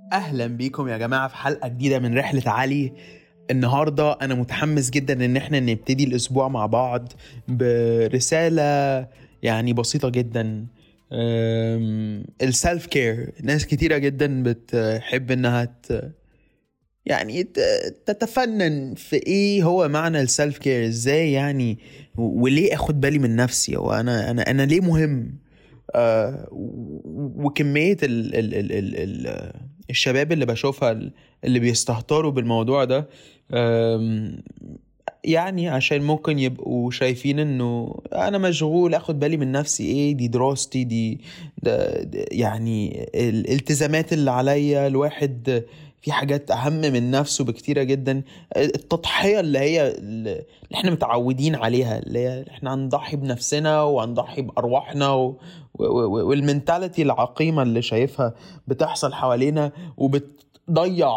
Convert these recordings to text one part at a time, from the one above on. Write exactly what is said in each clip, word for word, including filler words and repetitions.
اهلا بيكم يا جماعه في حلقه جديده من رحله علي. النهارده انا متحمس جدا ان احنا نبتدي الاسبوع مع بعض برساله يعني بسيطه جدا. السلف كير، ناس كتيره جدا بتحب انها ت... يعني ت- تتفنن في ايه هو معنى السلف كير، ازاي يعني و- وليه اخد بالي من نفسي، وانا انا انا ليه مهم. آه و- وكمية ال ال ال ال ال الشباب اللي بشوفها اللي بيستهتروا بالموضوع ده. آم، يعني عشان ممكن يبقوا شايفين انه انا مشغول اخد بالي من نفسي، ايه دي دراستي دي ده ده يعني الالتزامات اللي عليا، الواحد في حاجات اهم من نفسه بكتيرة جدا. التضحية اللي هي اللي احنا متعودين عليها، اللي هي احنا هنضحي بنفسنا وهنضحي بارواحنا و... و... و... والمنتاليتي العقيمة اللي شايفها بتحصل حوالينا وبتضيع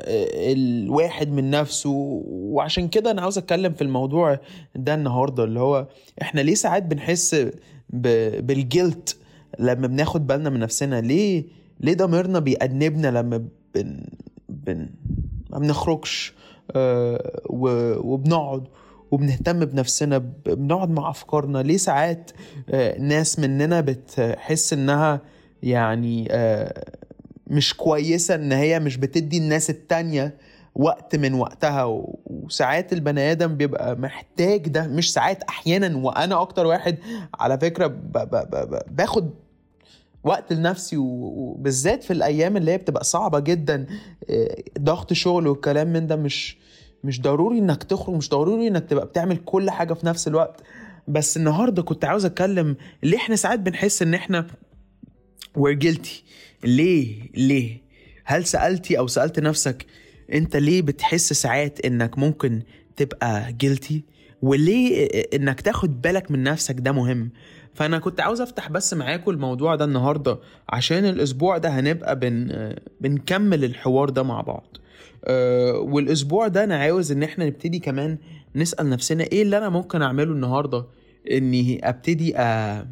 الواحد من نفسه. وعشان كده انا عاوز اتكلم في الموضوع ده النهاردة، اللي هو احنا ليه ساعات بنحس ب... بالجلت لما بناخد بالنا من نفسنا. ليه ليه ضميرنا بيأنبنا لما بن... بن... ما بنخرجش آه و... وبنقعد وبنهتم بنفسنا، ب- بنقعد مع أفكارنا. ليه ساعات آه ناس مننا بتحس إنها يعني آه مش كويسة، إن هي مش بتدي الناس التانية وقت من وقتها. و- وساعات البني آدم بيبقى محتاج ده، مش ساعات، أحيانا. وأنا أكتر واحد على فكرة ب... ب... ب... ب... باخد وقت لنفسي، و- وبالذات في الايام اللي هي بتبقى صعبة جدا. إيه، ضغط شغل والكلام من ده، مش مش ضروري انك تخرج، مش ضروري انك تبقى بتعمل كل حاجة في نفس الوقت. بس النهاردة كنت عاوز اتكلم ليه احنا ساعات بنحس ان احنا we're guilty. ليه ليه هل سألتي او سألت نفسك انت ليه بتحس ساعات انك ممكن تبقى guilty؟ وليه انك تاخد بالك من نفسك ده مهم؟ فانا كنت عاوز افتح بس معاكم الموضوع ده النهاردة، عشان الاسبوع ده هنبقى بن بنكمل الحوار ده مع بعض. أه، والاسبوع ده انا عاوز ان احنا نبتدي كمان نسأل نفسنا ايه اللي انا ممكن اعمله النهاردة، اني ابتدي أ...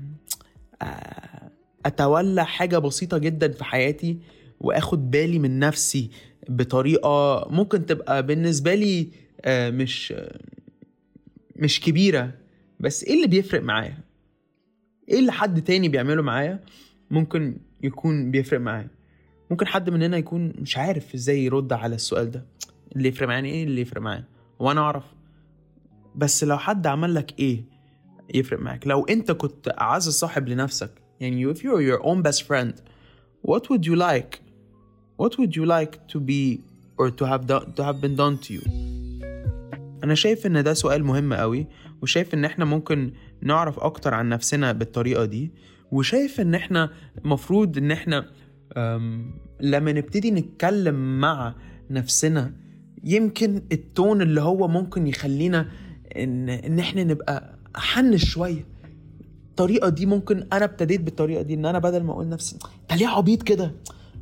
اتولى حاجة بسيطة جدا في حياتي، واخد بالي من نفسي بطريقة ممكن تبقى بالنسبة لي آه، مش مش كبيرة. بس ايه اللي بيفرق معايا؟ ايه اللي حد تاني بيعمله معايا ممكن يكون بيفرق معايا؟ ممكن حد مننا يكون مش عارف ازاي يرد على السؤال ده. اللي يفرق معايا ايه؟ اللي يفرق معايا وانا اعرف. بس لو حد عمل لك ايه يفرق معاك؟ لو انت كنت اعز صاحب لنفسك، يعني if you're your own best friend, what would you like what would you like to be or to have done, to have been done to you? انا شايف ان ده سؤال مهم قوي، وشايف ان احنا ممكن نعرف اكتر عن نفسنا بالطريقة دي. وشايف ان احنا مفروض ان احنا أم، لما نبتدي نتكلم مع نفسنا، يمكن التون اللي هو ممكن يخلينا ان, إن احنا نبقى حن شوية. الطريقة دي ممكن انا ابتديت بالطريقة دي، ان انا بدل ما اقول نفسي انت ليه عبيط كده،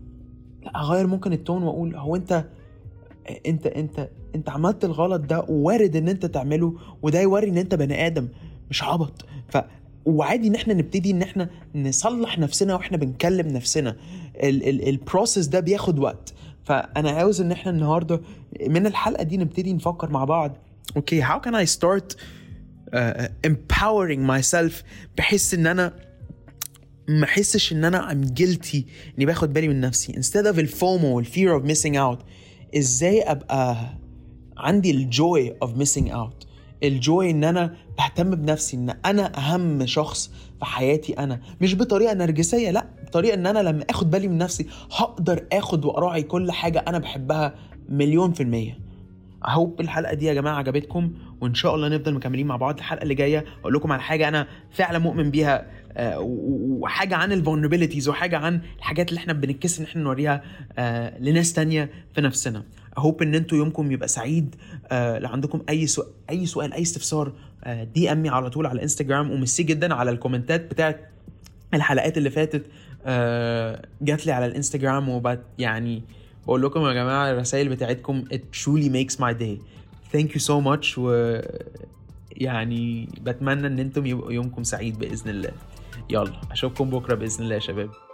لا اغير ممكن التون واقول هو انت انت انت انت عملت الغلط ده، ووارد ان انت تعمله، وده يوري ان انت بني ادم مش عبط. ف وعادي ان احنا نبتدي ان احنا نصلح نفسنا واحنا بنكلم نفسنا. البروسيس ده بياخد وقت. فانا عاوز ان احنا النهارده من الحلقة دي نبتدي نفكر مع بعض، اوكي how can I start uh, empowering myself، بحيث ان انا ما احسش ان انا I'm guilty اني باخد بالي من نفسي instead of الفومو والفير of missing out. ازاي ابقى عندي الجوي of missing out، الجوي ان انا بهتم بنفسي، ان انا اهم شخص في حياتي. انا مش بطريقة نرجسية، لا، بطريقة ان انا لما اخد بالي من نفسي هقدر اخد واراعي كل حاجة انا بحبها مليون في المية. اهوب الحلقة دي يا جماعة عجبتكم، وان شاء الله نفضل مكملين مع بعض. الحلقة اللي جاية اقول لكم على حاجة انا فعلا مؤمن بيها، آه، و- وحاجة عن الفولنربيليتيز، وحاجة عن الحاجات اللي احنا بنتكسر ان احنا نوريها آه، لناس تانية في نفسنا. اهوب ان انتوا يومكم يبقى سعيد. آه، لو عندكم اي سؤال اي سؤال اي استفسار، آه، دي امي على طول على انستجرام. ومسي جدا على الكومنتات بتاعت الحلقات اللي فاتت، آه، جات لي على الانستجرام، وبت يعني بقول لكم يا جماعة الرسائل بتاعتكم it truly makes my day. thank you so much. و يعني بتمنى ان انتم يبقوا يومكم سعيد بإذن الله. يلا اشوفكم بكرة بإذن الله يا شباب.